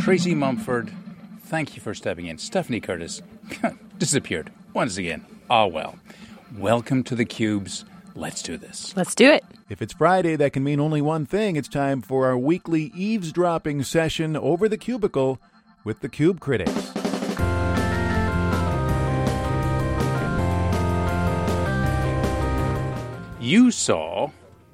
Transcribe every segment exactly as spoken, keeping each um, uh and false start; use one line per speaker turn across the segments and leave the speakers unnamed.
Tracy Mumford, thank you for stepping in. Stephanie Curtis disappeared once again. Ah, well. Welcome to theCUBE's Let's Do This.
Let's do it.
If it's Friday, that can mean only one thing. It's time for our weekly eavesdropping session over the cubicle with the Cube critics.
You saw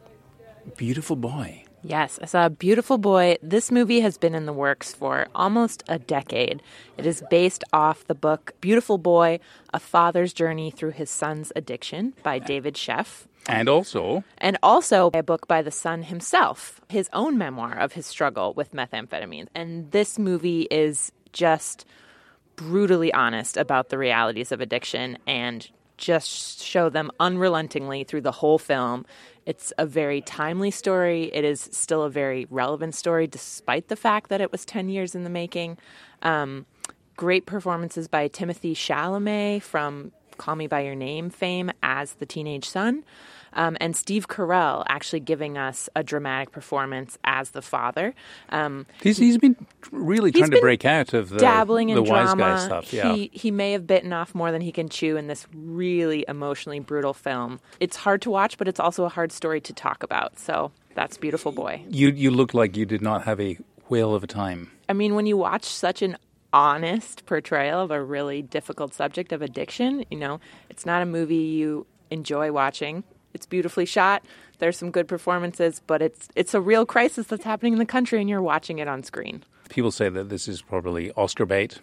Beautiful Boy.
Yes, I saw Beautiful Boy. This movie has been in the works for almost a decade. It is based off the book Beautiful Boy, A Father's Journey Through His Son's Addiction by David Sheff.
And also...
And also a book by the son himself, his own memoir of his struggle with methamphetamine. And this movie is just brutally honest about the realities of addiction and just show them unrelentingly through the whole film. It's a very timely story. It is still a very relevant story, despite the fact that it was ten years in the making. Um, great performances by Timothée Chalamet from Call Me By Your Name fame as the teenage son. Um, and Steve Carell actually giving us a dramatic performance as the father. Um,
he's, he's been really trying to break out of the,
dabbling in
the
drama.
wise guy stuff. Yeah.
He, he may have bitten off more than he can chew in this really emotionally brutal film. It's hard to watch, but it's also a hard story to talk about. So that's Beautiful Boy.
You, you look like you did not have a whale of a time.
I mean, when you watch such an honest portrayal of a really difficult subject of addiction, you know, it's not a movie you enjoy watching. It's beautifully shot. There's some good performances, but it's it's a real crisis that's happening in the country, and you're watching it on screen.
People say that this is probably Oscar bait.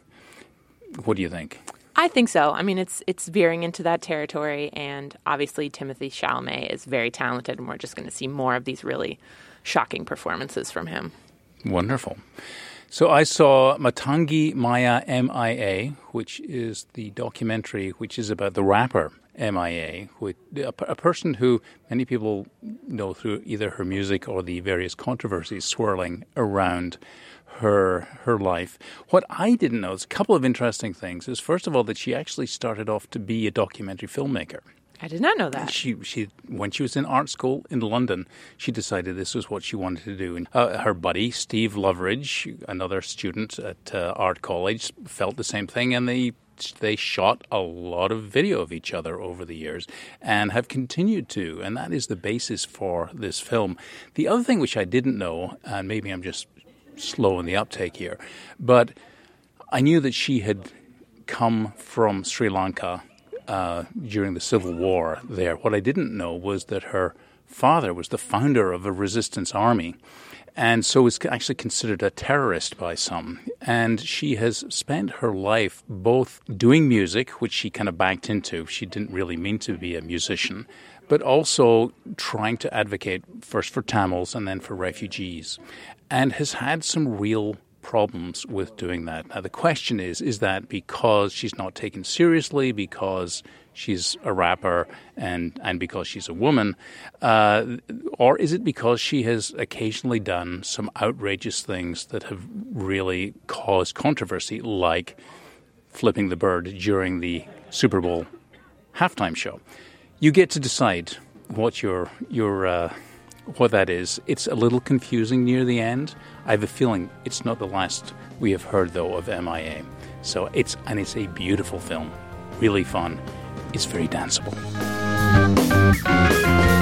What do you think?
I think so. I mean, it's it's veering into that territory, and obviously Timothée Chalamet is very talented, and we're just going to see more of these really shocking performances from him.
Wonderful. So I saw Matangi Maya M I A, which is the documentary which is about the rapper M I A, who, a, a person who many people know through either her music or the various controversies swirling around her her life. What I didn't know is a couple of interesting things. Is first of all that she actually started off to be a documentary filmmaker.
I did not know that.
She, she, when she was in art school in London, she decided this was what she wanted to do. And uh, her buddy, Steve Loveridge, another student at uh, art college, felt the same thing, and they they shot a lot of video of each other over the years and have continued to, and that is the basis for this film. The other thing which I didn't know, and maybe I'm just slow in the uptake here, but I knew that she had come from Sri Lanka Uh, during the Civil War there. What I didn't know was that her father was the founder of a resistance army, and so is actually considered a terrorist by some. And she has spent her life both doing music, which she kind of backed into. She didn't really mean to be a musician, but also trying to advocate first for Tamils and then for refugees, and has had some real problems with doing that. Now, the question is, is that because she's not taken seriously, because she's a rapper and, and because she's a woman, uh, or is it because she has occasionally done some outrageous things that have really caused controversy, like flipping the bird during the Super Bowl halftime show? You get to decide what your your uh, what that is. It's a little confusing near the end. I have a feeling it's not the last we have heard, though, of M I A. So it's and it's a beautiful film, really fun. It's very danceable.